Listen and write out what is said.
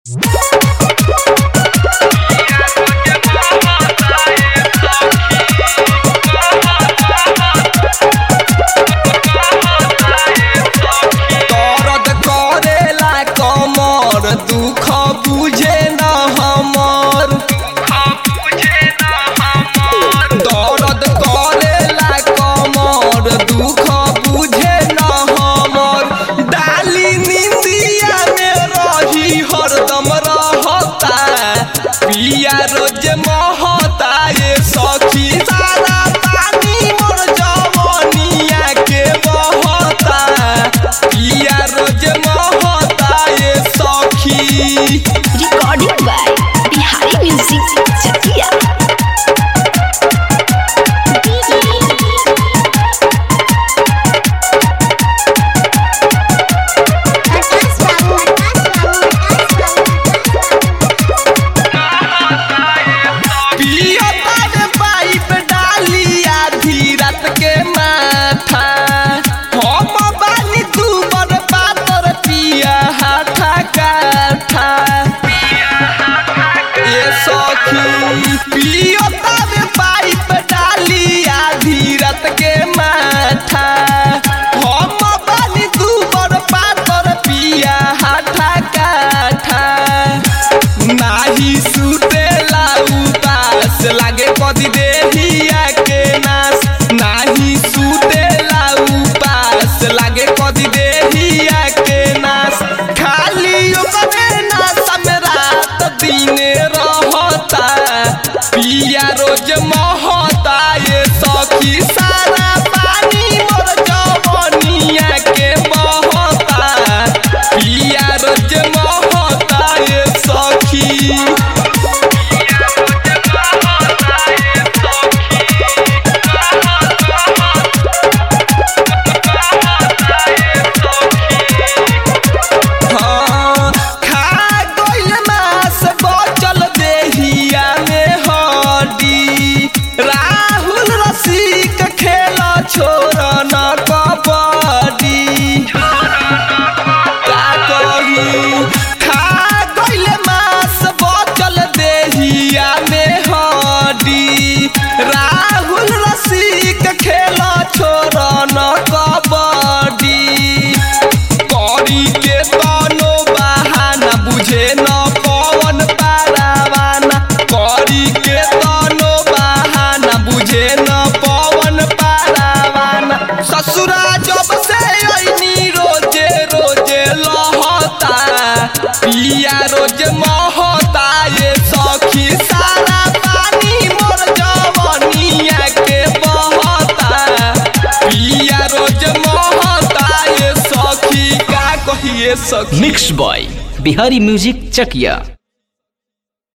दुख बुझे न हमर दर्द करेला कमर दुख बुझे न हमर डाली निंदिया में रही हरदम रहता पिया रोज महता ये सखी सारा पानी मोर जवनिया के बहता पिया रोज महता ये सखी। Recording by Bihari Music Chakia. Pipe डाली आधी रात के माथा हम बानी दूबर पातर पिया हाथा काठा नाही सुतेला उपास लागे कदी देहिया के नास नाही सुतेला उपास लागे कदी देहिया के नास खाली ओकरे नास में रात दिन रहता पिया रोज महता ये सखी सारा पानी मोर जवनिया के बहता पिया रोज महता ये सखी। राहुल रसिक खेला छोरा न कबड्डी का कही खा गइल मास बचल देहिया में हड्डी राहुल रसिक खेला छोरा न कबड्डी करी के तनो बहाना बुझे न पवन पारावाना करी के तनो बुझे न पवन पारावाना ससुरा जब से ऐनी रोजे रोजे लहता पिया रोज महता ये सखी सारा पानी मोर जवनिया के बहता पिया रोज महता ये सखी का कहिए सखी। Mix by Bihari music Chakiya.